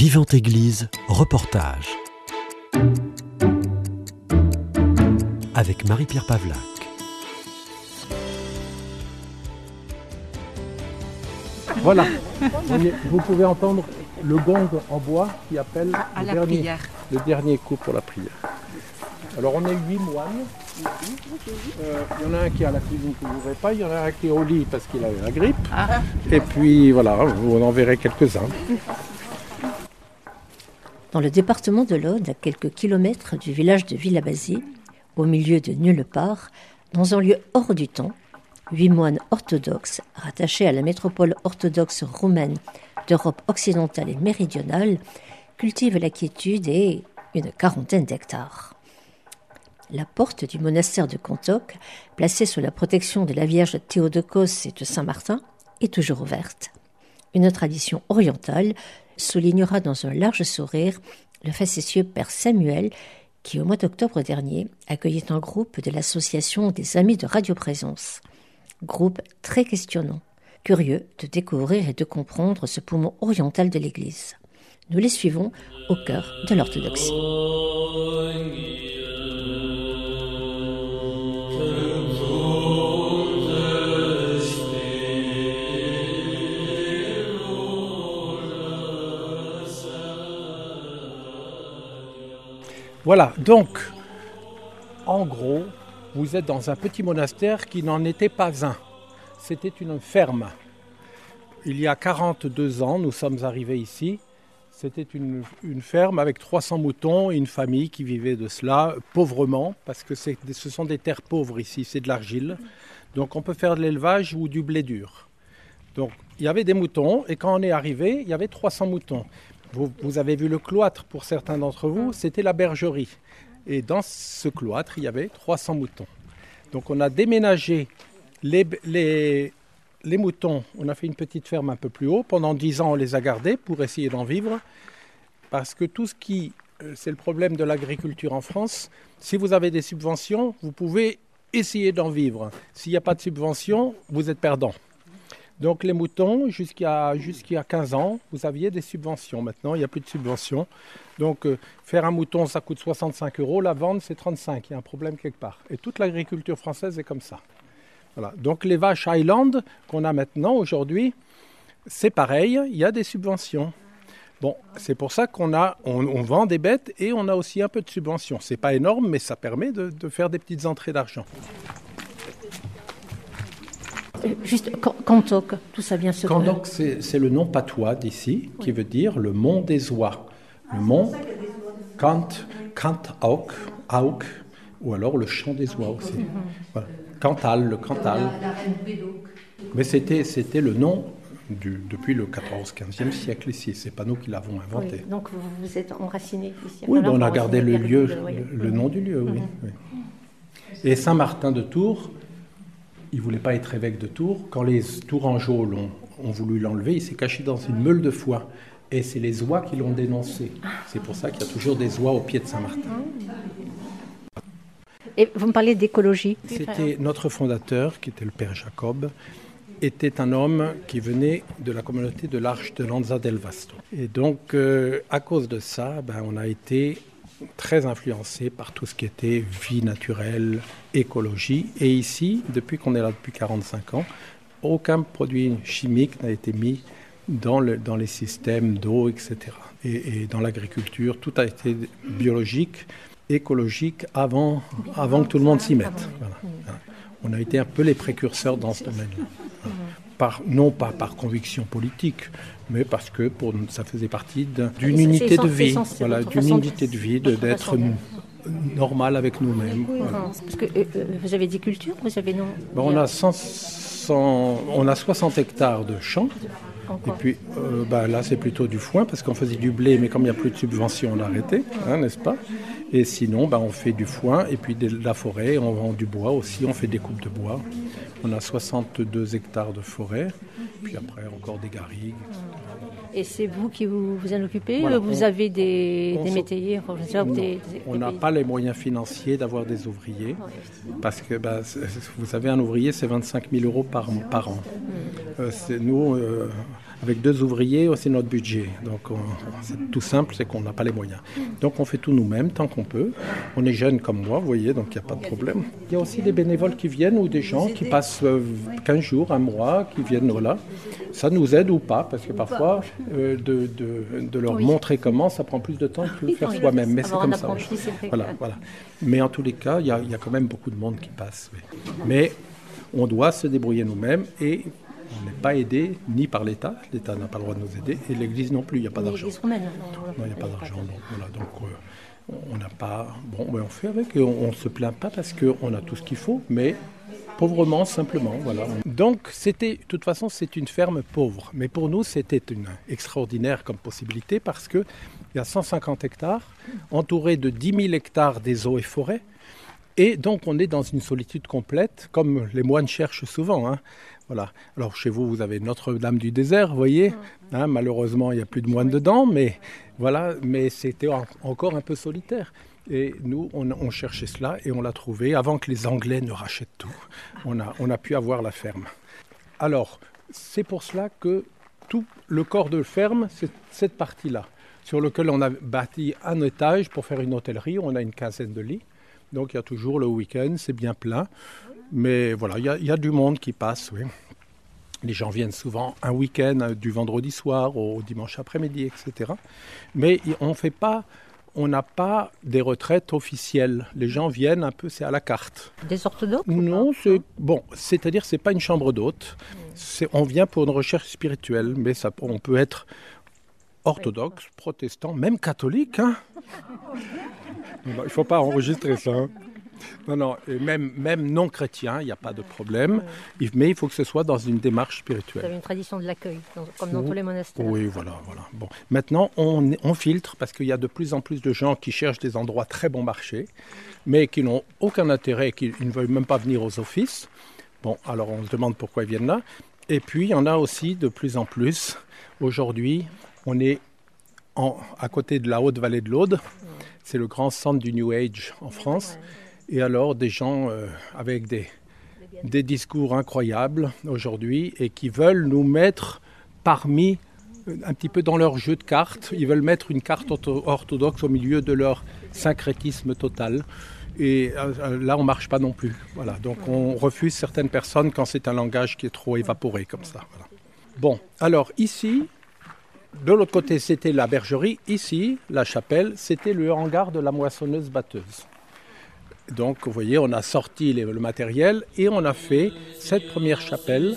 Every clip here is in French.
Vivante Église, reportage. Avec Marie-Pierre Pavlac. Voilà, vous pouvez entendre le gong en bois qui appelle le dernier coup pour la prière. Alors on est 8 moines. Il y en a un qui est à la cuisine que vous ne verrez pas, il y en a un qui est au lit parce qu'il a eu la grippe. Et puis voilà, vous en verrez quelques-uns. Dans le département de l'Aude, à quelques kilomètres du village de Villabazie, au milieu de nulle part, dans un lieu hors du temps, 8 moines orthodoxes, rattachés à la métropole orthodoxe roumaine d'Europe occidentale et méridionale, cultivent la quiétude et une quarantaine d'hectares. La porte du monastère de Cantoc, placée sous la protection de la Vierge Théotokos et de Saint-Martin, est toujours ouverte. Une tradition orientale soulignera dans un large sourire le facétieux père Samuel, qui au mois d'octobre dernier accueillait un groupe de l'association des Amis de Radioprésence. Groupe très questionnant, curieux de découvrir et de comprendre ce poumon oriental de l'Église. Nous les suivons au cœur de l'orthodoxie. Voilà, donc, en gros, vous êtes dans un petit monastère qui n'en était pas un. C'était une ferme. Il y a 42 ans, nous sommes arrivés ici. C'était une ferme avec 300 moutons et une famille qui vivait de cela pauvrement, parce que ce sont des terres pauvres ici, c'est de l'argile. Donc on peut faire de l'élevage ou du blé dur. Donc il y avait des moutons et quand on est arrivé, il y avait 300 moutons. Vous avez vu le cloître pour certains d'entre vous, c'était la bergerie. Et dans ce cloître, il y avait 300 moutons. Donc on a déménagé les moutons, on a fait une petite ferme un peu plus haut. Pendant 10 ans, on les a gardés pour essayer d'en vivre. Parce que c'est le problème de l'agriculture en France. Si vous avez des subventions, vous pouvez essayer d'en vivre. S'il n'y a pas de subvention, vous êtes perdant. Donc les moutons, jusqu'à 15 ans, vous aviez des subventions. Maintenant, il n'y a plus de subventions. Donc faire un mouton, ça coûte 65 €. La vendre, c'est 35. Il y a un problème quelque part. Et toute l'agriculture française est comme ça. Voilà. Donc les vaches Highland qu'on a maintenant, aujourd'hui, c'est pareil, il y a des subventions. Bon, c'est pour ça qu'on vend des bêtes et on a aussi un peu de subventions. C'est pas énorme, mais ça permet de faire des petites entrées d'argent. Juste, Cantoc, tout ça vient se... Cantoc, c'est le nom patois d'ici, qui veut dire le mont des oies. Le mont Cantauk, ou alors le chant des oies aussi. Voilà. Cantal, le Cantal. Mais c'était le nom depuis le 14-15e siècle ici. C'est pas nous qui l'avons inventé. Oui, donc vous êtes enraciné ici. Oui, on a gardé le lieu, le nom du lieu, oui. Et Saint-Martin de Tours, il ne voulait pas être évêque de Tours. Quand les Tourangeaux ont voulu l'enlever, il s'est caché dans une meule de foin. Et c'est les oies qui l'ont dénoncé. C'est pour ça qu'il y a toujours des oies au pied de Saint-Martin. Et vous me parlez d'écologie. C'était notre fondateur, qui était le père Jacob, était un homme qui venait de la communauté de l'Arche de Lanza del Vasto. Et donc, à cause de ça, on a été très influencé par tout ce qui était vie naturelle, écologie. Et ici, depuis qu'on est là depuis 45 ans, aucun produit chimique n'a été mis dans les systèmes d'eau, etc. Et dans l'agriculture, tout a été biologique, écologique, avant que tout le monde s'y mette. Voilà. On a été un peu les précurseurs dans ce domaine-là. Non pas par conviction politique, mais parce que ça faisait partie d'une unité de vie, d'être normal avec nous-mêmes. Oui, voilà. Parce que vous avez des cultures, vous avez non. On a 60 hectares de champs. Et puis là, c'est plutôt du foin parce qu'on faisait du blé, mais comme il n'y a plus de subventions, on a arrêté, n'est-ce pas? Et sinon, on fait du foin et puis de la forêt, on vend du bois aussi, on fait des coupes de bois. On a 62 hectares de forêt, puis après encore des garrigues, etc. Et c'est vous qui vous en occupez? Voilà, vous avez des métayers? On n'a pas les moyens financiers d'avoir des ouvriers, parce que vous savez, un ouvrier, c'est 25 000 € par an. Nous, Avec 2 ouvriers, c'est notre budget. Donc c'est tout simple, c'est qu'on n'a pas les moyens. Donc on fait tout nous-mêmes tant qu'on peut. On est jeunes comme moi, vous voyez, donc il n'y a pas de problème. Il y a aussi des bénévoles qui viennent ou des gens qui passent 15 jours, un mois, qui viennent, voilà. Ça nous aide ou pas, parce que parfois, de leur montrer comment, ça prend plus de temps que le faire soi-même. Mais c'est comme ça. Voilà. Mais en tous les cas, il y a quand même beaucoup de monde qui passe. Oui. Mais on doit se débrouiller nous-mêmes et on n'est pas aidé ni par l'État. l'État n'a pas le droit de nous aider et l'Église non plus, il n'y a pas d'argent. Non, il n'y a pas d'argent. On n'a pas... Bon, on fait avec et on ne se plaint pas parce qu'on a tout ce qu'il faut, mais pauvrement, simplement. Voilà. Donc, de toute façon, c'est une ferme pauvre. Mais pour nous, c'était extraordinaire comme possibilité parce qu'il y a 150 hectares, entouré de 10 000 hectares des eaux et forêts. Et donc, on est dans une solitude complète, comme les moines cherchent souvent. Hein. Voilà. Alors, chez vous, vous avez Notre-Dame du désert, vous voyez. Hein, malheureusement, il n'y a plus de moines dedans, mais c'était encore un peu solitaire. Et nous, on cherchait cela et on l'a trouvé avant que les Anglais ne rachètent tout. On a pu avoir la ferme. Alors, c'est pour cela que tout le corps de ferme, c'est cette partie-là, sur lequel on a bâti un étage pour faire une hôtellerie. On a une quinzaine de lits. Donc il y a toujours le week-end, c'est bien plein. Mais voilà, il y a du monde qui passe, oui. Les gens viennent souvent un week-end, du vendredi soir au dimanche après-midi, etc. Mais on n'a pas des retraites officielles. Les gens viennent un peu, c'est à la carte. Des orthodoxes ? Non, c'est-à-dire c'est pas une chambre d'hôte. On vient pour une recherche spirituelle, mais on peut être orthodoxe, protestant, même catholique. Hein. Il ne faut pas enregistrer ça. Hein. Non, et même non chrétien, il n'y a pas de problème. Mais il faut que ce soit dans une démarche spirituelle. Vous avez une tradition de l'accueil, comme dans tous les monastères. Oui, voilà. Bon. Maintenant, on filtre parce qu'il y a de plus en plus de gens qui cherchent des endroits très bon marché, mais qui n'ont aucun intérêt, qui ne veulent même pas venir aux offices. Bon, alors on se demande pourquoi ils viennent là. Et puis, il y en a aussi de plus en plus. Aujourd'hui, on est à côté de la Haute-Vallée de l'Aude. C'est le grand centre du New Age en France. Et alors, des gens avec des discours incroyables aujourd'hui et qui veulent nous mettre parmi, un petit peu dans leur jeu de cartes. Ils veulent mettre une carte orthodoxe au milieu de leur syncrétisme total. Et là, on ne marche pas non plus. Voilà. Donc, on refuse certaines personnes quand c'est un langage qui est trop évaporé comme ça. Voilà. Bon, alors ici... De l'autre côté, c'était la bergerie. Ici, la chapelle, c'était le hangar de la moissonneuse-batteuse. Donc, vous voyez, on a sorti le matériel et on a fait cette première chapelle.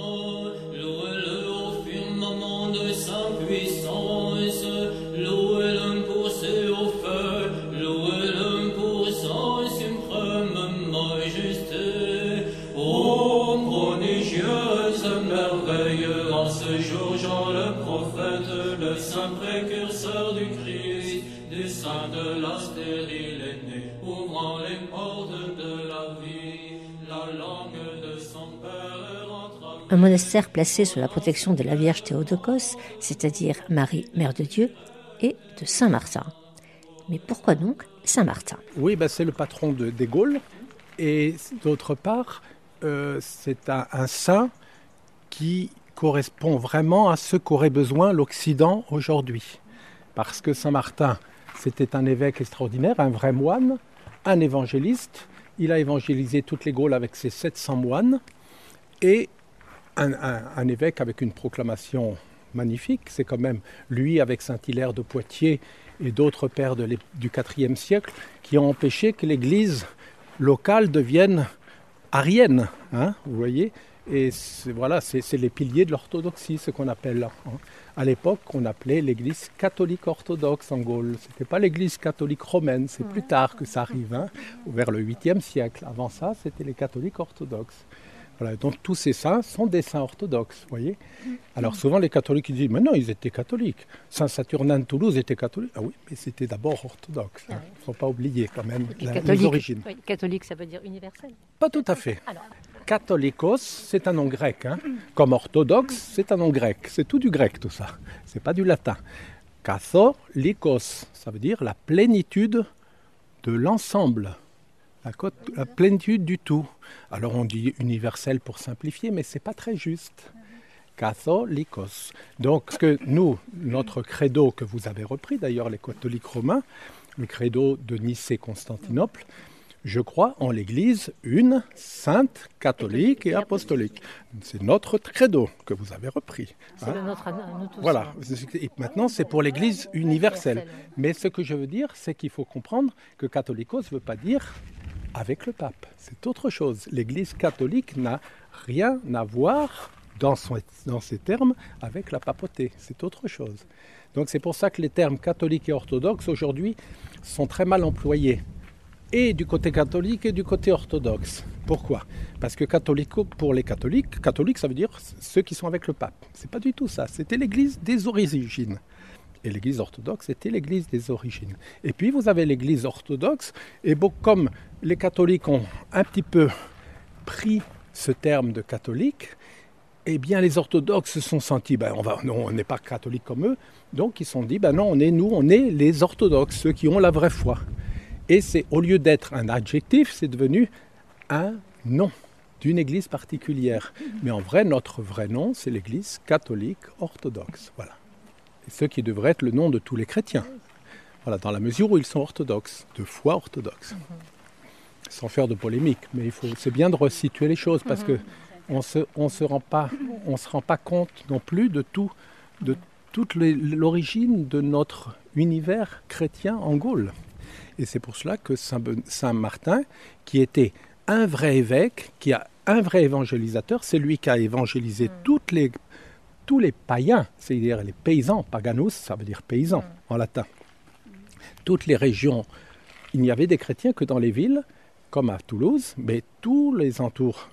Précurseur du Christ, du sein de la stérile aînée, ouvrant les portes de la vie, la langue de son père rentre. Un monastère placé sous la protection de la Vierge Théotokos, c'est-à-dire Marie, Mère de Dieu, et de Saint Martin. Mais pourquoi donc Saint Martin ? Oui, c'est le patron des Gaules, et d'autre part, c'est un saint qui correspond vraiment à ce qu'aurait besoin l'Occident aujourd'hui. Parce que Saint Martin, c'était un évêque extraordinaire, un vrai moine, un évangéliste. Il a évangélisé toutes les Gaules avec ses 700 moines. Et un évêque avec une proclamation magnifique. C'est quand même lui, avec Saint-Hilaire de Poitiers et d'autres pères du IVe siècle, qui ont empêché que l'Église locale devienne arienne. Hein, vous voyez ? Et c'est les piliers de l'orthodoxie, ce qu'on appelle. Hein. À l'époque, on appelait l'église catholique orthodoxe en Gaule. Ce n'était pas l'église catholique romaine, c'est plus tard que ça arrive, hein, vers le 8e siècle. Avant ça, c'était les catholiques orthodoxes. Voilà, donc tous ces saints sont des saints orthodoxes, vous voyez. Alors souvent les catholiques ils disent, mais non, ils étaient catholiques. Saint Saturnin de Toulouse était catholique. Ah oui, mais c'était d'abord orthodoxe. Il ne faut pas oublier quand même les origines. Oui, catholique, ça veut dire universel ? Pas tout à fait. Alors. Catholicos, c'est un nom grec. Hein. Comme orthodoxe, c'est un nom grec. C'est tout du grec, tout ça. Ce n'est pas du latin. Katholikos, ça veut dire la plénitude de l'ensemble. La plénitude du tout. Alors on dit universel pour simplifier, mais ce n'est pas très juste. Catholicos. Donc, nous, notre credo que vous avez repris, d'ailleurs, les catholiques romains, le credo de Nicée-Constantinople, je crois en l'Église une, sainte, catholique et apostolique. C'est notre credo que vous avez repris. C'est le nôtre à nous tous. Voilà. Et maintenant, c'est pour l'Église universelle. Mais ce que je veux dire, c'est qu'il faut comprendre que catholicos ne veut pas dire avec le pape. C'est autre chose. L'Église catholique n'a rien à voir dans ces termes avec la papauté. C'est autre chose. Donc c'est pour ça que les termes catholique et orthodoxe aujourd'hui sont très mal employés. Et du côté catholique et du côté orthodoxe. Pourquoi ? Parce que pour les catholiques, catholique ça veut dire ceux qui sont avec le pape. C'est pas du tout ça. C'était l'Église des origines. Et l'Église orthodoxe, c'était l'Église des origines. Et puis vous avez l'Église orthodoxe, et comme les catholiques ont un petit peu pris ce terme de catholique, eh bien les orthodoxes se sont sentis, on n'est pas catholiques comme eux, donc ils se sont dit, non, on est les orthodoxes, ceux qui ont la vraie foi. Et c'est, au lieu d'être un adjectif, c'est devenu un nom d'une église particulière. Mais en vrai, notre vrai nom, c'est l'église catholique orthodoxe. Voilà. Et ce qui devrait être le nom de tous les chrétiens. Voilà, dans la mesure où ils sont orthodoxes, de foi orthodoxe. Sans faire de polémique, mais c'est bien de resituer les choses parce que on se rend pas compte non plus de toute l'origine de notre univers chrétien en Gaule. Et c'est pour cela que Saint Martin, qui était un vrai évêque, qui a un vrai évangélisateur, c'est lui qui a évangélisé tous les païens, c'est-à-dire les paysans, paganus, ça veut dire paysan en latin. Toutes les régions, il n'y avait des chrétiens que dans les villes, comme à Toulouse, mais tous les entours,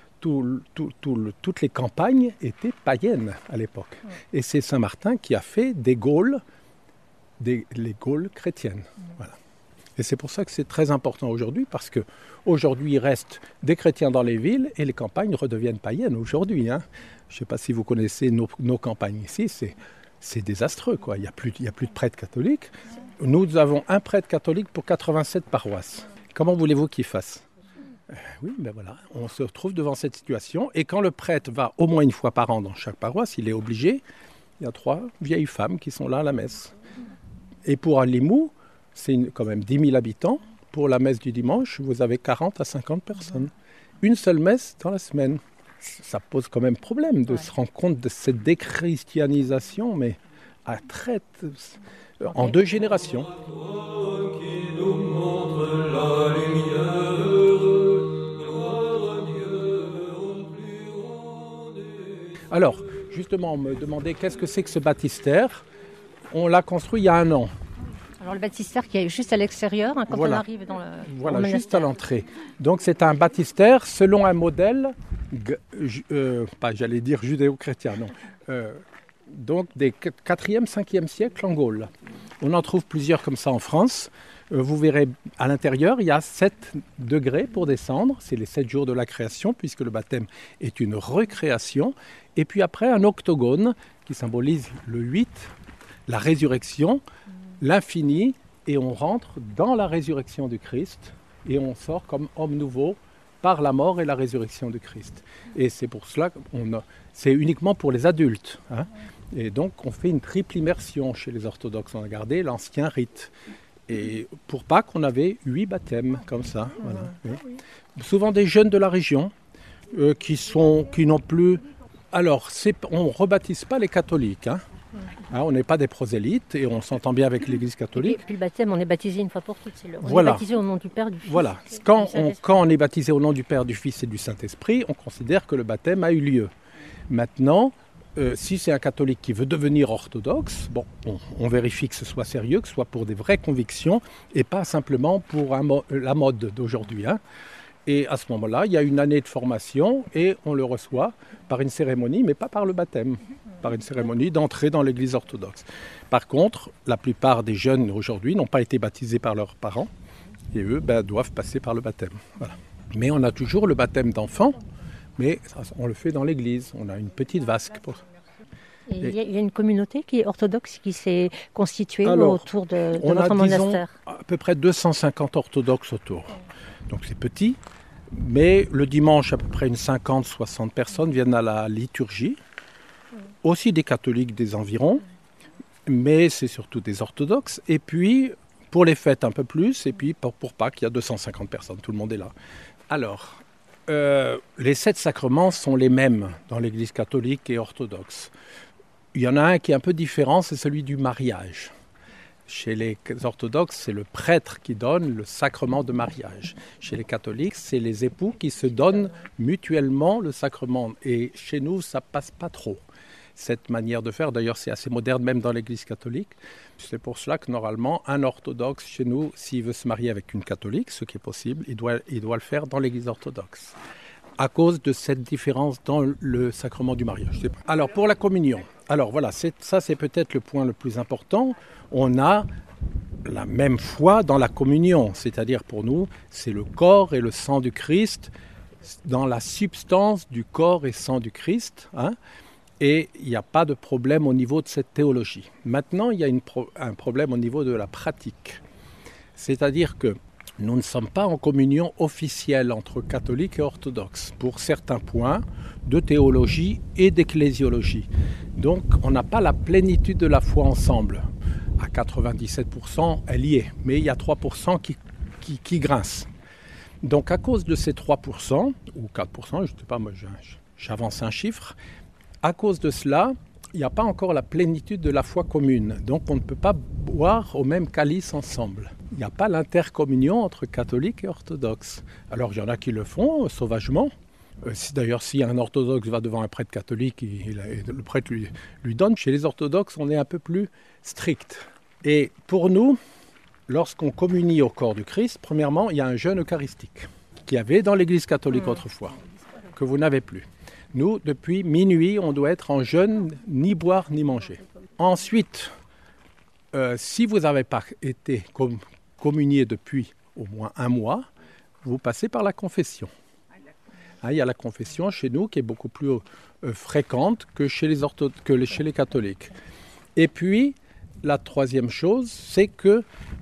toutes les campagnes étaient païennes à l'époque. Et c'est Saint Martin qui a fait des Gaules, les Gaules chrétiennes. Voilà. Et c'est pour ça que c'est très important aujourd'hui, parce qu'aujourd'hui, il reste des chrétiens dans les villes et les campagnes redeviennent païennes aujourd'hui. Hein. Je ne sais pas si vous connaissez nos campagnes ici, c'est désastreux, quoi. Il n'y a plus de prêtres catholiques. Nous avons un prêtre catholique pour 87 paroisses. Comment voulez-vous qu'il fasse ? Oui, voilà, on se retrouve devant cette situation. Et quand le prêtre va au moins une fois par an dans chaque paroisse, il est obligé. Il y a 3 vieilles femmes qui sont là à la messe. Et pour Limoux, c'est quand même 10 000 habitants. Pour la messe du dimanche, vous avez 40 à 50 personnes. Une seule messe dans la semaine. Ça pose quand même problème de se rendre compte de cette déchristianisation, mais en 2 générations. Alors, justement, on me demandait qu'est-ce que c'est que ce baptistère. On l'a construit il y a 1 an. Alors le baptistère qui est juste à l'extérieur, quand on arrive dans le Voilà, juste à l'entrée. Donc c'est un baptistère selon un modèle, pas j'allais dire judéo-chrétien, non. Donc des 4e, 5e siècle en Gaule. On en trouve plusieurs comme ça en France. Vous verrez à l'intérieur, il y a 7 degrés pour descendre. C'est les 7 jours de la création, puisque le baptême est une recréation. Et puis après, un octogone qui symbolise le 8, la résurrection, l'infini, et on rentre dans la résurrection du Christ et on sort comme homme nouveau par la mort et la résurrection du Christ. Et c'est pour cela que c'est uniquement pour les adultes. Hein. Et donc on fait une triple immersion chez les orthodoxes. On a gardé l'ancien rite. Et pour Pâques, on avait 8 baptêmes comme ça. Voilà. Oui. Souvent des jeunes de la région qui n'ont plus... Alors, on ne rebaptise pas les catholiques. Hein. On n'est pas des prosélytes et on s'entend bien avec l'Église catholique. Et puis le baptême, on est baptisé une fois pour toutes. On est baptisé au nom du Père, du Fils. Voilà. Quand on est baptisé au nom du Père, du Fils et du Saint-Esprit, on considère que le baptême a eu lieu. Maintenant, si c'est un catholique qui veut devenir orthodoxe, on vérifie que ce soit sérieux, que ce soit pour des vraies convictions et pas simplement pour la mode d'aujourd'hui. Hein. Et à ce moment-là, il y a une année de formation et on le reçoit par une cérémonie, mais pas par le baptême, par une cérémonie d'entrée dans l'Église orthodoxe. Par contre, la plupart des jeunes aujourd'hui n'ont pas été baptisés par leurs parents et eux doivent passer par le baptême. Voilà. Mais on a toujours le baptême d'enfant, mais on le fait dans l'Église. On a une petite vasque pour ça. Il y a une communauté qui est orthodoxe qui s'est constituée autour de votre monastère. On a à peu près 250 orthodoxes autour. Donc c'est petit, mais le dimanche, à peu près une 50-60 personnes viennent à la liturgie. aussi des catholiques des environs, mais c'est surtout des orthodoxes. Et puis, pour les fêtes un peu plus, et puis pour Pâques, il y a 250 personnes, tout le monde est là. Alors, les 7 sacrements sont les mêmes dans l'Église catholique et orthodoxe. Il y en a un qui est un peu différent, c'est celui du mariage. Chez les orthodoxes, c'est le prêtre qui donne le sacrement de mariage. Chez les catholiques, c'est les époux qui se donnent mutuellement le sacrement. Et chez nous, ça passe pas trop, cette manière de faire. D'ailleurs, c'est assez moderne, même dans l'Église catholique. C'est pour cela que, normalement, un orthodoxe chez nous, s'il veut se marier avec une catholique, ce qui est possible, il doit le faire dans l'Église orthodoxe, à cause de cette différence dans le sacrement du mariage. Alors, pour la communion, alors voilà, ça c'est peut-être le point le plus important. On a la même foi dans la communion, c'est-à-dire pour nous, c'est le corps et le sang du Christ, dans la substance du corps et sang du Christ, hein, et il n'y a pas de problème au niveau de cette théologie. Maintenant, il y a un problème au niveau de la pratique, c'est-à-dire que nous ne sommes pas en communion officielle entre catholiques et orthodoxes pour certains points de théologie et d'ecclésiologie. Donc, on n'a pas la plénitude de la foi ensemble. À 97%, elle y est, mais il y a 3% qui grincent. Donc, à cause de ces 3%, ou 4%, je ne sais pas, moi j'avance un chiffre, à cause de cela, il n'y a pas encore la plénitude de la foi commune. Donc, on ne peut pas boire au même calice ensemble. Il n'y a pas l'intercommunion entre catholiques et orthodoxes. Alors, il y en a qui le font sauvagement. D'ailleurs, si un orthodoxe va devant un prêtre catholique, le prêtre lui donne. Chez les orthodoxes, on est un peu plus strict. Et pour nous, lorsqu'on communie au corps du Christ, premièrement, il y a un jeûne eucharistique qu'il y avait dans l'Église catholique autrefois, que vous n'avez plus. Nous, depuis minuit, on doit être en jeûne, ni boire ni manger. Ensuite, si vous n'avez pas été communié depuis au moins un mois, vous passez par la confession. Il y a la confession chez nous qui est beaucoup plus fréquente que chez les catholiques. Et puis, la troisième chose, c'est que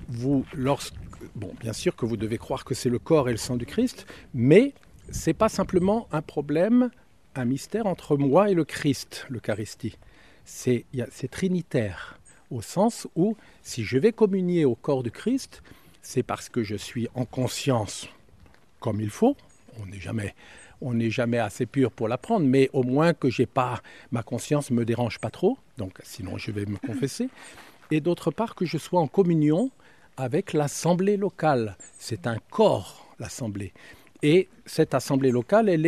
bien sûr que vous devez croire que c'est le corps et le sang du Christ, mais ce n'est pas simplement un problème, un mystère entre moi et le Christ, l'Eucharistie. C'est trinitaire, au sens où si je vais communier au corps du Christ, c'est parce que je suis en conscience comme il faut. On n'est jamais assez pur pour l'apprendre, mais au moins que ma conscience ne me dérange pas trop, donc sinon je vais me confesser. Et d'autre part, que je sois en communion avec l'assemblée locale. C'est un corps, l'assemblée. Et cette assemblée locale, elle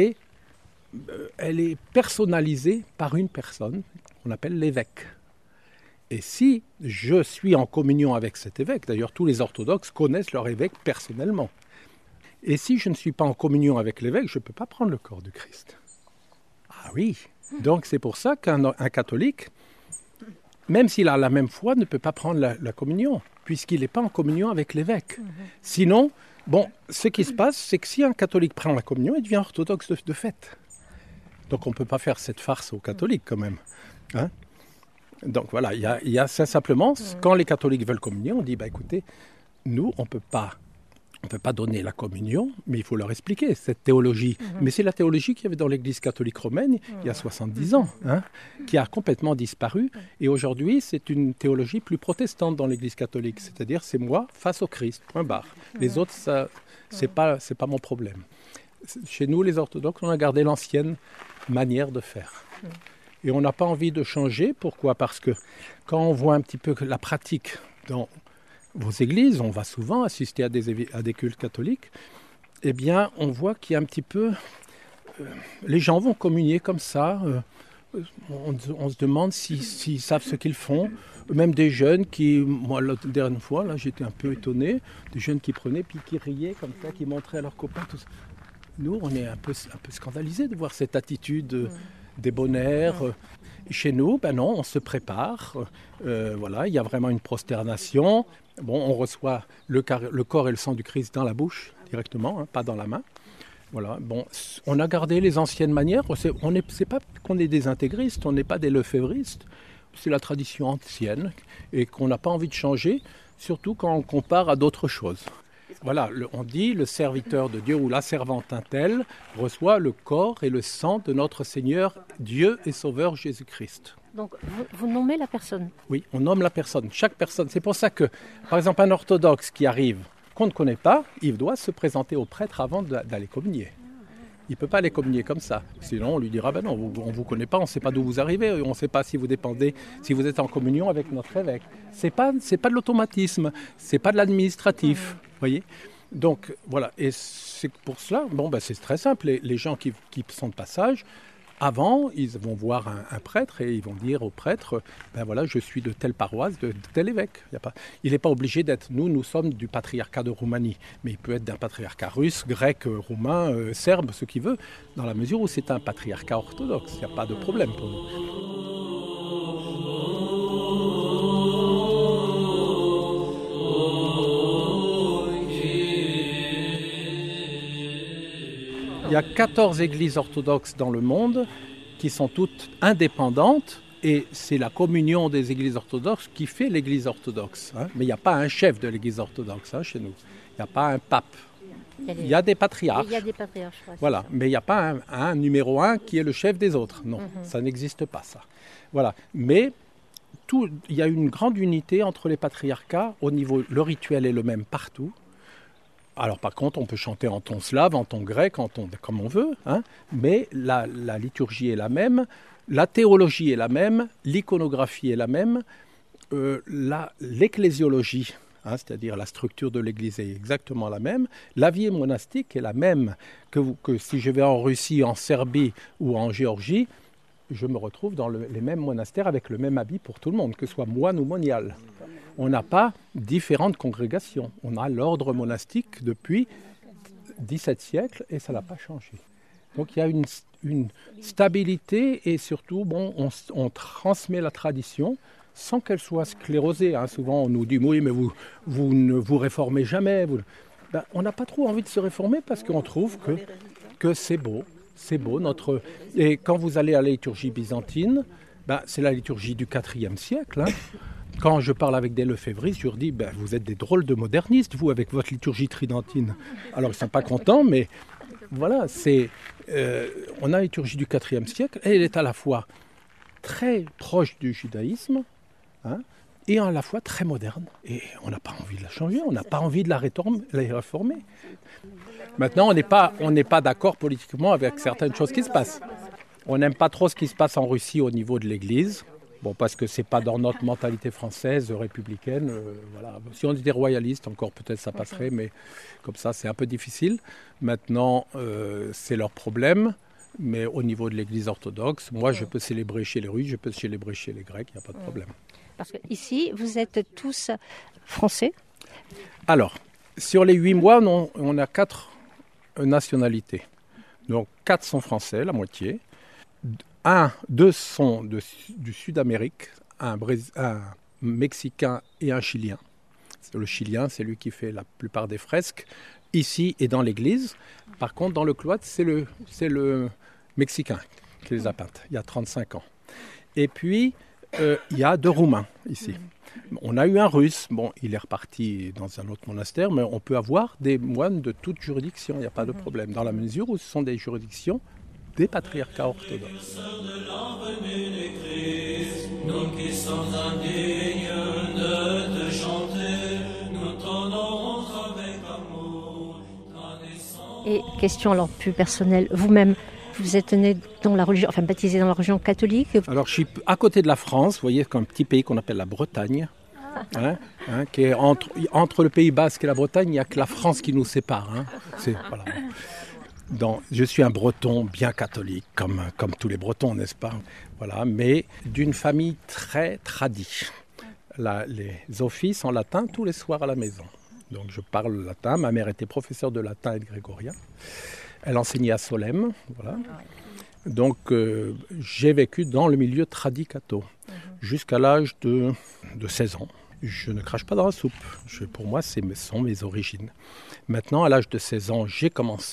est personnalisée par une personne qu'on appelle l'évêque. Et si je suis en communion avec cet évêque, d'ailleurs tous les orthodoxes connaissent leur évêque personnellement, et si je ne suis pas en communion avec l'évêque, je ne peux pas prendre le corps du Christ. Ah oui, donc c'est pour ça qu'un catholique, même s'il a la même foi, ne peut pas prendre la communion, puisqu'il n'est pas en communion avec l'évêque. Sinon, ce qui se passe, c'est que si un catholique prend la communion, il devient orthodoxe de fait. Donc on ne peut pas faire cette farce aux catholiques quand même. Hein? Donc voilà, il y a ça simplement, quand les catholiques veulent communier, on dit, écoutez, nous, on ne peut pas donner la communion, mais il faut leur expliquer cette théologie. Mais c'est la théologie qu'il y avait dans l'Église catholique romaine il y a 70 ans, qui a complètement disparu. Et aujourd'hui, c'est une théologie plus protestante dans l'Église catholique. C'est-à-dire, c'est moi face au Christ, point barre. Les autres, c'est pas mon problème. Chez nous, les orthodoxes, on a gardé l'ancienne manière de faire. Et on n'a pas envie de changer. Pourquoi ? Parce que quand on voit un petit peu la pratique dans vos églises, on va souvent assister à des cultes catholiques, eh bien, on voit qu'il y a un petit peu... les gens vont communier comme ça. On se demande s'ils savent ce qu'ils font. Même des jeunes qui... Moi, la dernière fois, là, j'étais un peu étonné. Des jeunes qui prenaient, puis qui riaient comme ça, qui montraient à leurs copains. Tout ça. Nous, on est un peu scandalisés de voir cette attitude débonnaire. Chez nous, non, on se prépare. Il y a vraiment une prosternation. On reçoit le corps et le sang du Christ dans la bouche directement, pas dans la main. Voilà. On a gardé les anciennes manières. C'est pas qu'on est des intégristes, on n'est pas des lefévristes. C'est la tradition ancienne et qu'on n'a pas envie de changer, surtout quand on compare à d'autres choses. Voilà, on dit le serviteur de Dieu ou la servante un tel reçoit le corps et le sang de notre Seigneur, Dieu et Sauveur Jésus-Christ. Donc, vous nommez la personne. Oui, on nomme la personne, chaque personne. C'est pour ça que, par exemple, un orthodoxe qui arrive, qu'on ne connaît pas, il doit se présenter au prêtre avant d'aller communier. Il ne peut pas aller communier comme ça. Sinon, on lui dira, ben non, on ne vous connaît pas, on ne sait pas d'où vous arrivez, on ne sait pas si vous dépendez, si vous êtes en communion avec notre évêque. Ce n'est pas de l'automatisme, ce n'est pas de l'administratif, voyez. Donc, voilà, et c'est pour cela, c'est très simple, les gens qui sont de passage, avant, ils vont voir un prêtre et ils vont dire au prêtre, ben voilà, je suis de telle paroisse, de tel évêque. Il n'est pas obligé d'être, nous sommes du patriarcat de Roumanie, mais il peut être d'un patriarcat russe, grec, roumain, serbe, ce qu'il veut, dans la mesure où c'est un patriarcat orthodoxe. Il n'y a pas de problème pour nous. Il y a 14 églises orthodoxes dans le monde qui sont toutes indépendantes et c'est la communion des églises orthodoxes qui fait l'église orthodoxe. Mais il n'y a pas un chef de l'église orthodoxe chez nous. Il n'y a pas un pape. Il y a des patriarches. Il y a des patriarches. Ouais, voilà, mais il n'y a pas un numéro 1 qui est le chef des autres. Non, ça n'existe pas ça. Voilà, mais il y a une grande unité entre les patriarcats au niveau, le rituel est le même partout. Alors par contre, on peut chanter en ton slave, en ton grec, comme on veut, mais la liturgie est la même, la théologie est la même, l'iconographie est la même, l'ecclésiologie, c'est-à-dire la structure de l'Église est exactement la même, la vie monastique est la même que si je vais en Russie, en Serbie ou en Géorgie, je me retrouve dans les mêmes monastères avec le même habit pour tout le monde, que ce soit moine ou monial. On n'a pas différentes congrégations. On a l'ordre monastique depuis 17 siècles et ça n'a pas changé. Donc il y a une stabilité et surtout, on transmet la tradition sans qu'elle soit sclérosée. Souvent on nous dit, oui, mais vous ne vous réformez jamais. On n'a pas trop envie de se réformer parce qu'on trouve que c'est beau. C'est beau. Et quand vous allez à la liturgie byzantine, c'est la liturgie du IVe siècle. Quand je parle avec des lefévristes, je leur dis, vous êtes des drôles de modernistes, vous, avec votre liturgie tridentine. Alors, ils ne sont pas contents, mais voilà, on a la liturgie du IVe siècle, et elle est à la fois très proche du judaïsme, et à la fois très moderne. Et on n'a pas envie de la changer, on n'a pas envie de la réformer. Maintenant, on n'est pas d'accord politiquement avec certaines choses qui se passent. On n'aime pas trop ce qui se passe en Russie au niveau de l'Église. Parce que ce n'est pas dans notre mentalité française, républicaine. Voilà. Si on était royaliste, encore peut-être ça passerait, mais comme ça, c'est un peu difficile. Maintenant, c'est leur problème. Mais au niveau de l'Église orthodoxe, moi, je peux célébrer chez les Russes, je peux célébrer chez les Grecs, il n'y a pas de problème. Parce qu'ici, vous êtes tous français ? Alors, sur les 8 mois, on a 4 nationalités. Donc, 4 sont français, la moitié. 2 sont du Sud-Amérique, un Mexicain et un Chilien. Le Chilien, c'est lui qui fait la plupart des fresques, ici et dans l'église. Par contre, dans le cloître, c'est le Mexicain qui les a peintes, il y a 35 ans. Et puis, il y a 2 Roumains ici. On a eu un Russe, il est reparti dans un autre monastère, mais on peut avoir des moines de toute juridiction, il n'y a pas de problème, dans la mesure où ce sont des juridictions des patriarcats orthodoxes. Nous qui sommes indignes de te chanter, nous t'honorons avec amour, ta naissance. Et question alors plus personnelle, vous-même, vous êtes né dans la religion, baptisé dans la religion catholique ? Alors je suis à côté de la France, vous voyez, comme un petit pays qu'on appelle la Bretagne, qui est entre le Pays Basque et la Bretagne, il n'y a que la France qui nous sépare. Voilà. Je suis un breton bien catholique, comme tous les bretons, n'est-ce pas ? Voilà, mais d'une famille très tradie. Les offices en latin tous les soirs à la maison. Donc je parle latin, ma mère était professeure de latin et de grégorien. Elle enseignait à Solesmes, voilà. Donc j'ai vécu dans le milieu tradicato jusqu'à l'âge de 16 ans. Je ne crache pas dans la soupe. Pour moi, ce sont mes origines. Maintenant, à l'âge de 16 ans, j'ai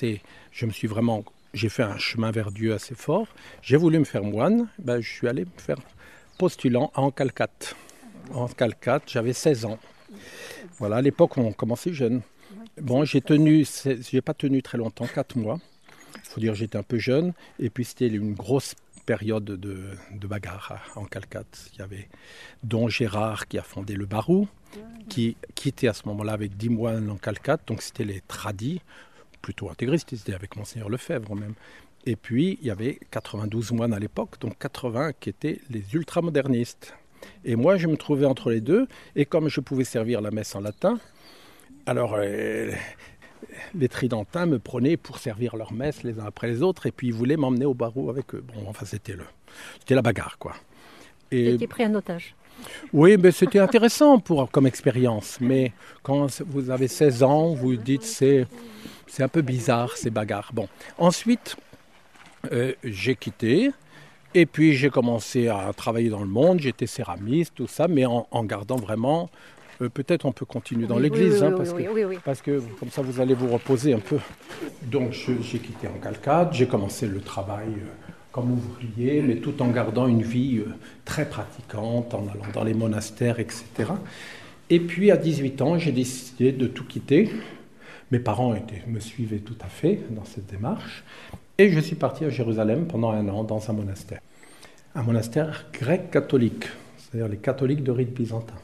fait un chemin vers Dieu assez fort. J'ai voulu me faire moine. Je suis allé me faire postulant à Ancalcat. En Calcate, j'avais 16 ans. Voilà, à l'époque, on commençait jeune. Bon, j'ai pas tenu très longtemps, 4 mois. Il faut dire que j'étais un peu jeune. Et puis c'était une grosse période de bagarre en Calcate. Il y avait Don Gérard qui a fondé le Barou, qui était à ce moment-là avec 10 moines en Calcate. Donc c'était les tradis, plutôt intégristes, c'était avec Monseigneur Lefebvre même. Et puis il y avait 92 moines à l'époque, donc 80 qui étaient les ultramodernistes. Et moi je me trouvais entre les deux. Et comme je pouvais servir la messe en latin, alors les tridentins me prenaient pour servir leur messe les uns après les autres, et puis ils voulaient m'emmener au barreau avec eux. Bon, enfin, c'était la bagarre, quoi. Tu étais pris en otage. Oui, mais c'était intéressant comme expérience. Mais quand vous avez 16 ans, vous dites c'est un peu bizarre, ces bagarres. Bon, ensuite, j'ai quitté, et puis j'ai commencé à travailler dans le monde. J'étais céramiste, tout ça, mais en gardant vraiment... peut-être on peut continuer dans l'église, parce que comme ça vous allez vous reposer un peu. Donc j'ai quitté en Calcate, j'ai commencé le travail comme ouvrier, mais tout en gardant une vie très pratiquante, en allant dans les monastères, etc. Et puis à 18 ans, j'ai décidé de tout quitter. Mes parents me suivaient tout à fait dans cette démarche. Et je suis parti à Jérusalem pendant 1 an dans un monastère. Un monastère grec-catholique, c'est-à-dire les catholiques de rite byzantin.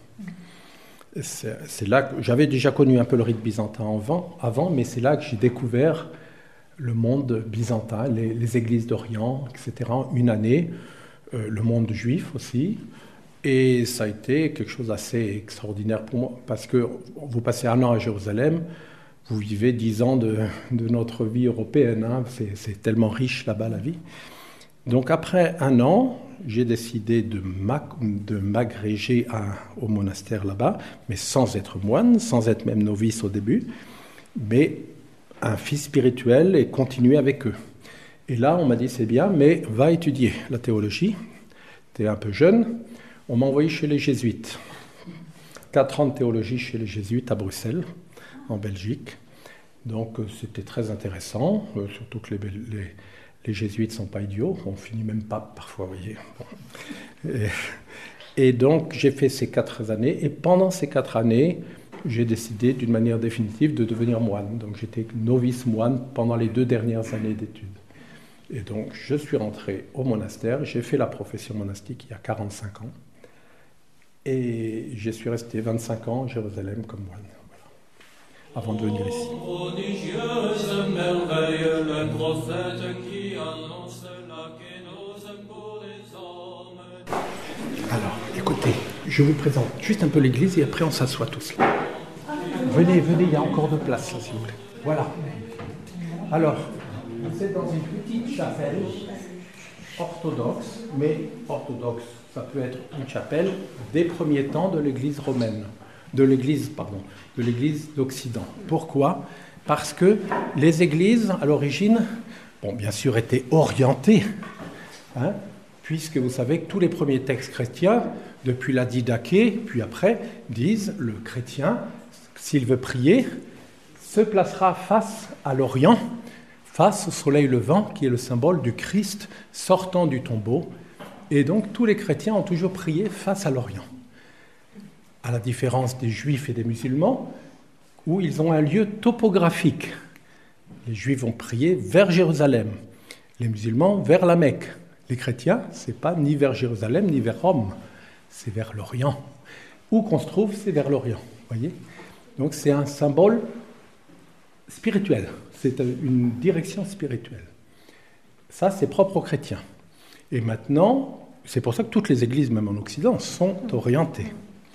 C'est là que j'avais déjà connu un peu le rite byzantin avant, mais c'est là que j'ai découvert le monde byzantin, les églises d'Orient, etc. Une année, le monde juif aussi. Et ça a été quelque chose d'assez extraordinaire pour moi, parce que vous passez 1 an à Jérusalem, vous vivez 10 ans de notre vie européenne. Hein. C'est tellement riche là-bas, la vie. Donc après 1 an, j'ai décidé de m'agréger au monastère là-bas, mais sans être moine, sans être même novice au début, mais un fils spirituel et continuer avec eux. Et là, on m'a dit, c'est bien, mais va étudier la théologie. Tu es un peu jeune. On m'a envoyé chez les jésuites. 4 ans de théologie chez les jésuites à Bruxelles, en Belgique. Donc c'était très intéressant, surtout que les jésuites ne sont pas idiots, on finit même pas parfois, vous voyez. Bon. Et donc, j'ai fait ces 4 années, et pendant ces 4 années, j'ai décidé d'une manière définitive de devenir moine. Donc, j'étais novice moine pendant les 2 dernières années d'études. Et donc, je suis rentré au monastère, j'ai fait la profession monastique il y a 45 ans, et je suis resté 25 ans à Jérusalem comme moine. Avant de venir ici. Alors, écoutez, je vous présente juste un peu l'église et après on s'assoit tous là. Venez, il y a encore de place là, s'il vous plaît. Voilà. Alors, vous êtes dans une petite chapelle orthodoxe, mais orthodoxe, ça peut être une chapelle des premiers temps de l'église romaine. De l'église d'Occident. Pourquoi ? Parce que les églises, à l'origine, bien sûr, étaient orientées, puisque vous savez que tous les premiers textes chrétiens, depuis la Didaché, puis après, disent le chrétien, s'il veut prier, se placera face à l'Orient, face au soleil levant, qui est le symbole du Christ sortant du tombeau. Et donc, tous les chrétiens ont toujours prié face à l'Orient. À la différence des juifs et des musulmans, où ils ont un lieu topographique. Les juifs vont prier vers Jérusalem, les musulmans vers la Mecque. Les chrétiens, ce n'est pas ni vers Jérusalem ni vers Rome, c'est vers l'Orient. Où qu'on se trouve, c'est vers l'Orient. Voyez ? Donc c'est un symbole spirituel, c'est une direction spirituelle. Ça, c'est propre aux chrétiens. Et maintenant, c'est pour ça que toutes les églises, même en Occident, sont orientées.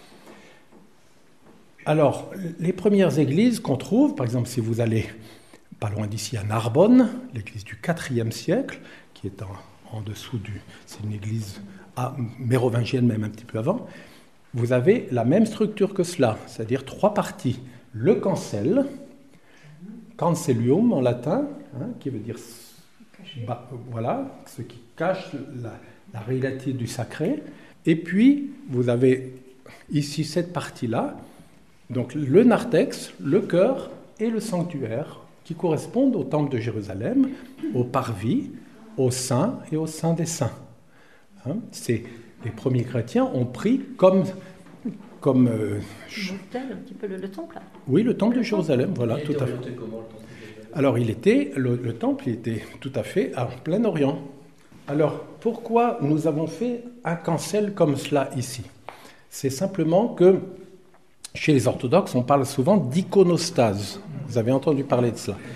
Alors, les premières églises qu'on trouve, par exemple, si vous allez pas loin d'ici à Narbonne, l'église du IVe siècle, qui est en dessous c'est une église mérovingienne, même un petit peu avant, vous avez la même structure que cela, c'est-à-dire 3 parties. Le cancel, cancelium en latin, qui veut dire voilà, ce qui cache la réalité du sacré. Et puis, vous avez ici cette partie-là, donc le narthex, le chœur et le sanctuaire, qui correspondent au temple de Jérusalem, au parvis, au saint et au saint des saints. Les premiers chrétiens ont pris comme comme... L'autel, un petit peu le temple. Oui, le temple de Jérusalem, voilà, tout à fait. Comment, le temple de Jérusalem ? Alors, le temple il était tout à fait en plein Orient. Alors, pourquoi nous avons fait un cancel comme cela ici ? C'est simplement que chez les orthodoxes, on parle souvent d'iconostase. Vous avez entendu parler de cela.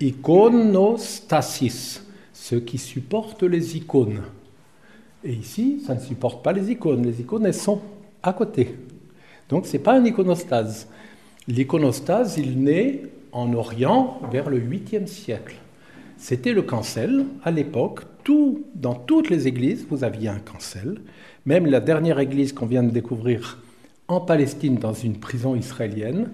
Iconostasis, ce qui supporte les icônes. Et ici, ça ne supporte pas les icônes. Les icônes, elles sont à côté. Donc, ce n'est pas un iconostase. L'iconostase, il naît en Orient vers le 8e siècle. C'était le cancel. À l'époque, dans toutes les églises, vous aviez un cancel. Même la dernière église qu'on vient de découvrir en Palestine, dans une prison israélienne,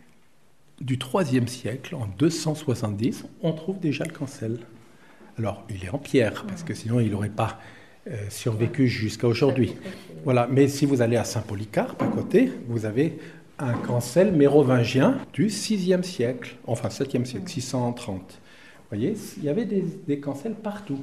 du 3e siècle, en 270, on trouve déjà le cancel. Alors, il est en pierre, parce que sinon, il n'aurait pas survécu jusqu'à aujourd'hui. Voilà. Mais si vous allez à Saint-Polycarpe, à côté, vous avez un cancel mérovingien du 6e siècle, enfin 7e siècle, 630. Vous voyez, il y avait des cancels partout.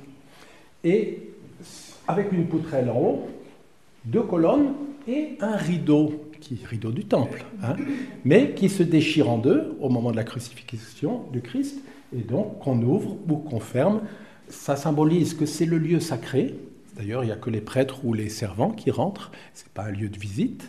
Et avec une poutrelle en haut, 2 colonnes et un rideau, rideau du temple, mais qui se déchire en deux au moment de la crucifixion du Christ, et donc qu'on ouvre ou qu'on ferme. Ça symbolise que c'est le lieu sacré. D'ailleurs, il n'y a que les prêtres ou les servants qui rentrent, ce n'est pas un lieu de visite.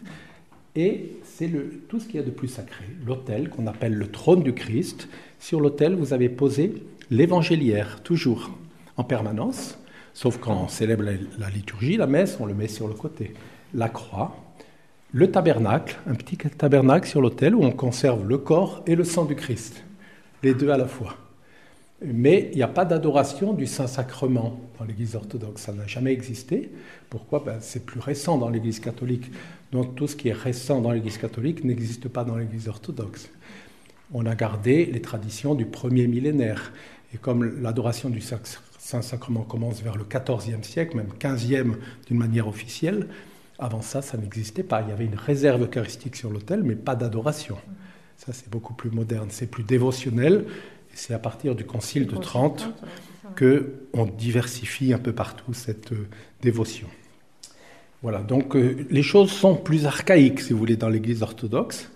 Et c'est tout ce qu'il y a de plus sacré, l'autel qu'on appelle le trône du Christ. Sur l'autel, vous avez posé l'évangéliaire, toujours, en permanence, sauf quand on célèbre la liturgie, la messe, on le met sur le côté. La croix, le tabernacle, un petit tabernacle sur l'autel où on conserve le corps et le sang du Christ, les deux à la fois. Mais il n'y a pas d'adoration du Saint-Sacrement dans l'Église orthodoxe, ça n'a jamais existé. Pourquoi ? C'est plus récent dans l'Église catholique. Donc tout ce qui est récent dans l'Église catholique n'existe pas dans l'Église orthodoxe. On a gardé les traditions du premier millénaire. Et comme l'adoration du Saint-Sacrement commence vers le XIVe siècle, même XVe d'une manière officielle, avant ça, ça n'existait pas. Il y avait une réserve eucharistique sur l'autel, mais pas d'adoration. Ça, c'est beaucoup plus moderne, c'est plus dévotionnel. Et c'est à partir du Concile de Trente qu'on diversifie un peu partout cette dévotion. Voilà, donc les choses sont plus archaïques, si vous voulez, dans l'Église orthodoxe.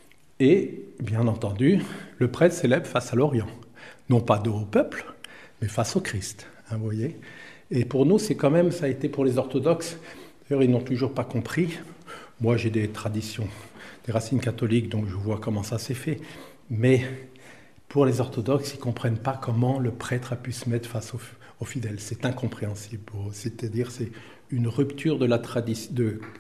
Et, bien entendu, le prêtre célèbre face à l'Orient. Non pas dos au peuple, mais face au Christ, vous voyez. Et pour nous, c'est quand même, ça a été pour les orthodoxes, d'ailleurs, ils n'ont toujours pas compris. Moi, j'ai des traditions, des racines catholiques, donc je vois comment ça s'est fait. Mais pour les orthodoxes, ils ne comprennent pas comment le prêtre a pu se mettre face aux fidèles. C'est incompréhensible. C'est-à-dire, c'est une rupture de la tradition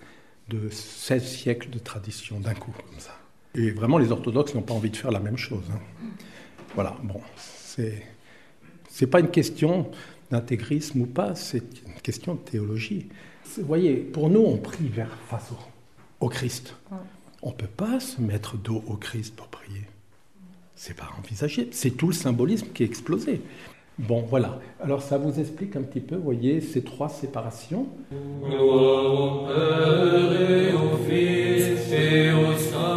de 16 siècles de tradition d'un coup, comme ça. Et vraiment, les orthodoxes n'ont pas envie de faire la même chose. Voilà, bon, c'est pas une question d'intégrisme ou pas, c'est une question de théologie. Vous voyez, pour nous, on prie face au Christ. On ne peut pas se mettre dos au Christ pour prier. C'est pas envisagé. C'est tout le symbolisme qui est explosé. Bon, voilà. Alors, ça vous explique un petit peu, vous voyez, ces 3 séparations. Gloire au Père et au Fils et au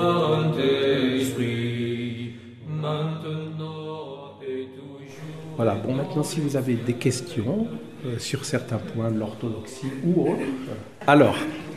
Saint-Esprit, maintenant et toujours. Voilà. Bon, maintenant, si vous avez des questions sur certains points de l'orthodoxie ou autres. Alors,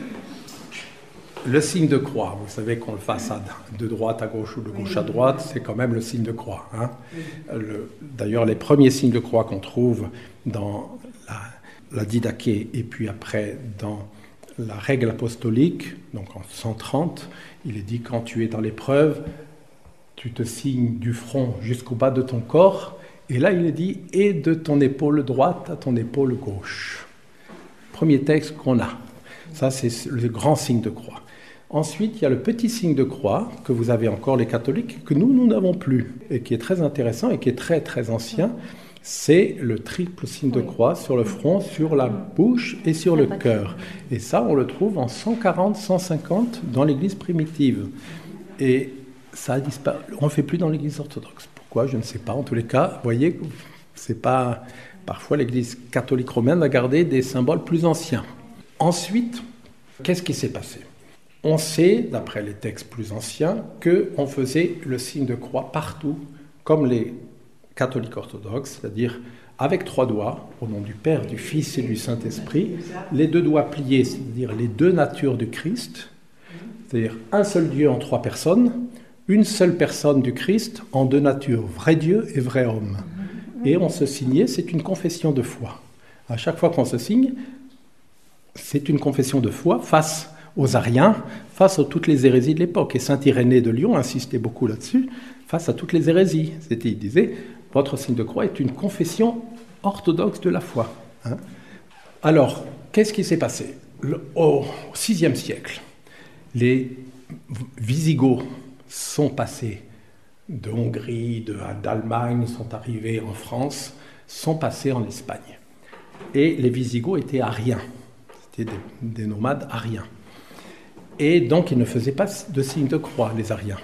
le signe de croix, vous savez qu'on le fasse de droite à gauche ou de gauche à droite, c'est quand même le signe de croix. D'ailleurs, les premiers signes de croix qu'on trouve dans la Didaché et puis après dans la règle apostolique, donc en 130, il est dit quand tu es dans l'épreuve, tu te signes du front jusqu'au bas de ton corps, et là il est dit et de ton épaule droite à ton épaule gauche. Premier texte qu'on a. Ça, c'est le grand signe de croix. Ensuite, il y a le petit signe de croix que vous avez encore les catholiques, que nous n'avons plus, et qui est très intéressant et qui est très très ancien. C'est le triple signe de croix sur le front, sur la bouche et sur le cœur. Et ça, on le trouve en 140-150 dans l'Église primitive. Et ça a disparu. On ne le fait plus dans l'Église orthodoxe. Pourquoi ? Je ne sais pas. En tous les cas, vous voyez, c'est pas... Parfois, l'Église catholique romaine a gardé des symboles plus anciens. Ensuite, qu'est-ce qui s'est passé ? On sait, d'après les textes plus anciens, qu'on faisait le signe de croix partout, comme les catholiques orthodoxes, c'est-à-dire avec 3 doigts, au nom du Père, du Fils et du Saint-Esprit, les 2 doigts pliés, c'est-à-dire les 2 natures du Christ, c'est-à-dire un seul Dieu en 3 personnes, une seule personne du Christ en 2 natures, vrai Dieu et vrai homme. Et on se signait, c'est une confession de foi. À chaque fois qu'on se signe, c'est une confession de foi face aux Ariens, face à toutes les hérésies de l'époque. Et saint Irénée de Lyon insistait beaucoup là-dessus, face à toutes les hérésies. Il disait, votre signe de croix est une confession orthodoxe de la foi. Hein. Alors, qu'est-ce qui s'est passé? Au VIe siècle, les Wisigoths sont passés de Hongrie, d'Allemagne, sont arrivés en France, sont passés en Espagne. Et les Wisigoths étaient ariens, c'était des nomades ariens. Et donc, ils ne faisaient pas de signe de croix, les ariens.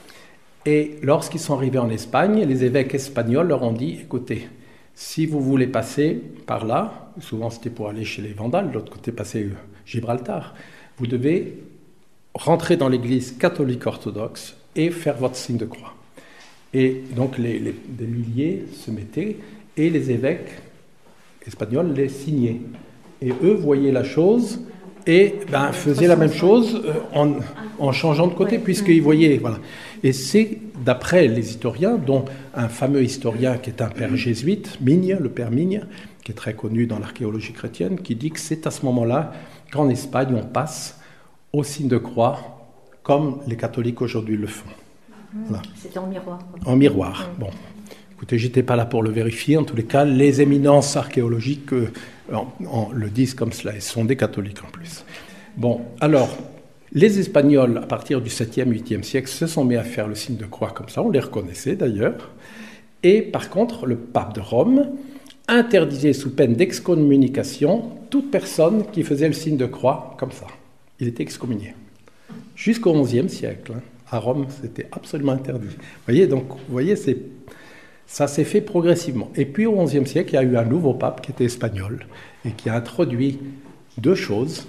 Et lorsqu'ils sont arrivés en Espagne, les évêques espagnols leur ont dit, écoutez, si vous voulez passer par là, souvent c'était pour aller chez les Vandales, de l'autre côté passer Gibraltar, vous devez rentrer dans l'église catholique orthodoxe et faire votre signe de croix. Et donc des milliers se mettaient et les évêques espagnols les signaient. Et eux voyaient la chose et faisaient la même chose en changeant de côté, puisqu'ils voyaient. Voilà. Et c'est d'après les historiens, dont un fameux historien qui est un père jésuite, Migne, le père Migne, qui est très connu dans l'archéologie chrétienne, qui dit que c'est à ce moment-là qu'en Espagne on passe au signe de croix comme les catholiques aujourd'hui le font. Voilà. C'était en miroir. En miroir. Bon. Écoutez, j'étais pas là pour le vérifier. En tous les cas, les éminences archéologiques le disent comme cela. Ils sont des catholiques en plus. Bon, alors, les Espagnols, à partir du 7e, 8e siècle, se sont mis à faire le signe de croix comme ça. On les reconnaissait d'ailleurs. Et par contre, le pape de Rome interdisait sous peine d'excommunication toute personne qui faisait le signe de croix comme ça. Il était excommunié. Jusqu'au 11e siècle, hein. À Rome, c'était absolument interdit. Vous voyez, ça s'est fait progressivement. Et puis au XIe siècle, il y a eu un nouveau pape qui était espagnol et qui a introduit 2 choses,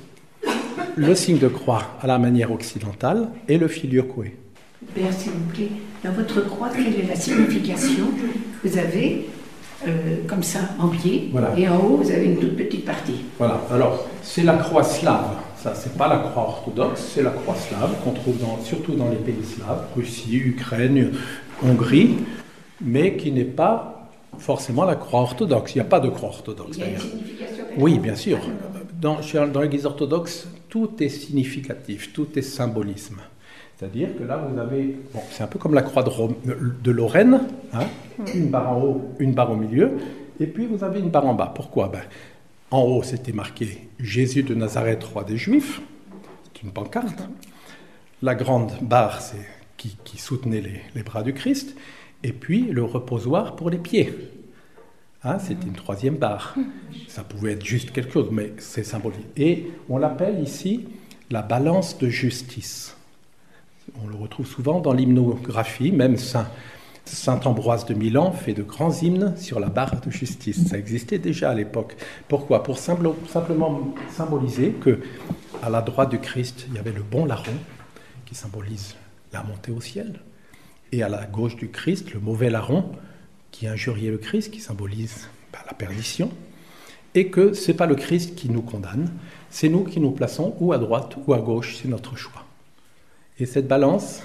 le signe de croix à la manière occidentale et le filioque. Père, s'il vous plaît, dans votre croix, quelle est la signification? Vous avez comme ça en pied, voilà. Et en haut, vous avez une toute petite partie. Voilà, alors c'est la croix slave. Ça, c'est pas la croix orthodoxe, c'est la croix slave qu'on trouve surtout dans les pays slaves, Russie, Ukraine, Hongrie, mais qui n'est pas forcément la croix orthodoxe. Il n'y a pas de croix orthodoxe. Il y a une signification? Oui, bien sûr. Dans l'Église orthodoxe, tout est significatif, tout est symbolisme. C'est-à-dire que là, vous avez... Bon, c'est un peu comme la croix de Lorraine, hein, une barre en haut, une barre au milieu, et puis vous avez une barre en bas. Pourquoi? En haut, c'était marqué « Jésus de Nazareth, roi des Juifs ». C'est une pancarte. La grande barre, c'est qui soutenait les bras du Christ. Et puis, le reposoir pour les pieds. Hein, c'était une 3e barre. Ça pouvait être juste quelque chose, mais c'est symbolique. Et on l'appelle ici la balance de justice. On le retrouve souvent dans l'hymnographie, même Saint Ambroise de Milan fait de grands hymnes sur la barre de justice. Ça existait déjà à l'époque. Pourquoi? Pour simplement symboliser qu'à la droite du Christ, il y avait le bon larron, qui symbolise la montée au ciel, et à la gauche du Christ, le mauvais larron, qui injuriait le Christ, qui symbolise la perdition, et que ce n'est pas le Christ qui nous condamne, c'est nous qui nous plaçons ou à droite ou à gauche, c'est notre choix. Et cette balance,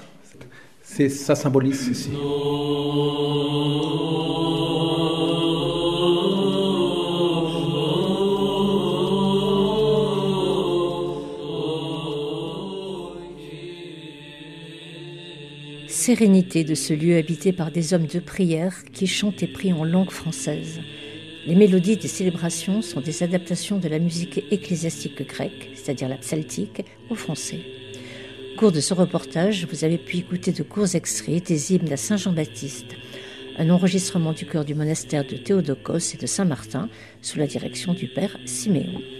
ça symbolise ceci. Sérénité de ce lieu habité par des hommes de prière qui chantent et prient en langue française. Les mélodies des célébrations sont des adaptations de la musique ecclésiastique grecque, c'est-à-dire la psaltique, au français. Au cours de ce reportage, vous avez pu écouter de courts extraits des hymnes à Saint-Jean-Baptiste, un enregistrement du chœur du monastère de Théotokos et de Saint-Martin sous la direction du père Siméon.